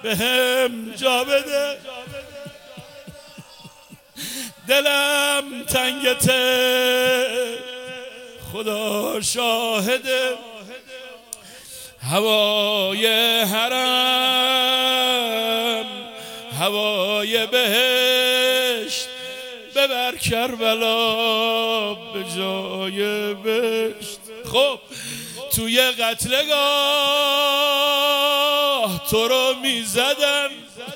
بهم جا بده، دلم تنگته خدا شاهده، هوای حرم هوای بهشت، ببر کربلا به جای بهشت. خب توی قتلگاه تو رو میزدن،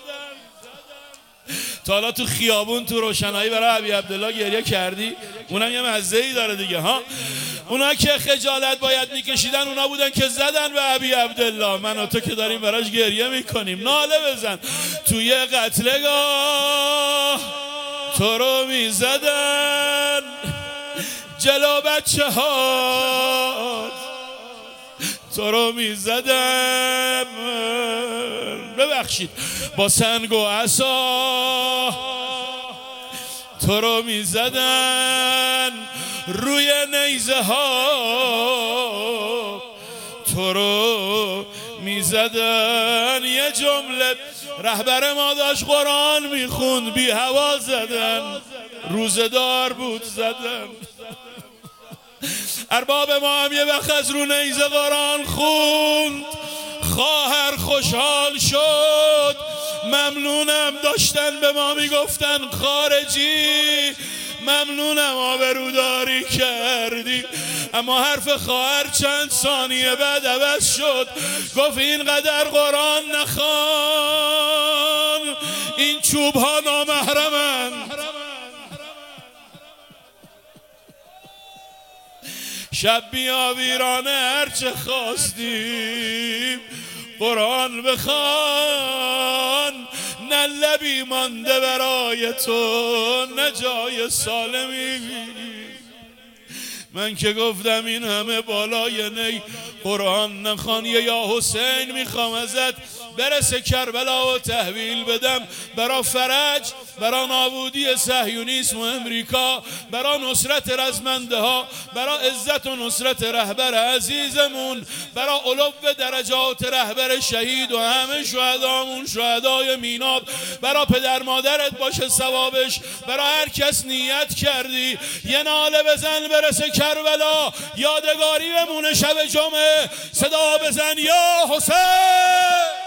تا حالا تو خیابون تو روشنایی برای ابی عبدالله گریه کردی؟ اونم یه مزه‌ای داره دیگه ها. اونا که خجالت باید میکشیدن اونا بودن که زدن به ابی عبدالله. من و تو که داریم براش گریه میکنیم. ناله بزن. توی قتلگاه تو رو میزدن، جلو بچه ها تو رو میزدن، ببخشید با سنگ و عصا تو رو میزدن، روی نیزه ها تو رو میزدن. یه جمله رهبر ما داشت قرآن میخوند، بی هوا زدن، روزدار بود زدن. ارباب ما هم یه وقت از رو نیزه قرآن خوند، خواهر خوشحال شد. ممنونم داشتن به ما میگفتن خارجی، ممنونم آبروداری کردی. اما حرف خواهر چند ثانیه بعد عوض شد، گفت اینقدر قرآن نخوان، این چوب ها نامحرمن. شب بیا ویرانه هرچه خواستیم قرآن بخوان، نه لبی مانده برای تو نه جای سالمی. من که گفتم این همه بالای نی قرآن نخوان، یا حسین میخوام ازت برسه کربلا و تحویل بدم، برا فرج، برا نابودی صهیونیسم و امریکا، برا نصرت رزمنده ها، برا عزت و نصرت رهبر عزیزمون، برا علو درجات رهبر شهید و همه شهدامون، شهدای میناب، برا پدر مادرت باشه ثوابش، برا هر کس نیت کردی یه ناله بزن برسه کربلا، یادگاری بمونه شب جمعه، صدا بزن یا حسین.